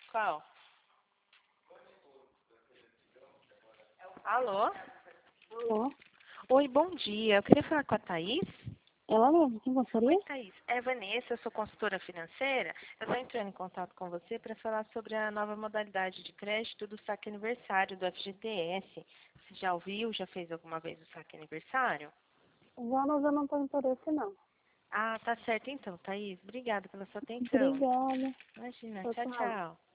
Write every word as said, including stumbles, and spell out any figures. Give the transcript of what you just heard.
Qual? Alô? Alô? Oi, bom dia. Eu queria falar com a Thaís. Ela mesmo, quem gostaria? Oi, Thaís. É Vanessa, eu sou consultora financeira. Eu estou entrando em contato com você para falar sobre a nova modalidade de crédito do saque aniversário do F G T S. Você já ouviu? Já fez alguma vez o saque aniversário? Já, mas eu não tenho interesse, não. Ah, tá certo então, Thaís. Obrigada pela sua atenção. Obrigada. Imagina. Tchau, Tchau, tchau. tchau.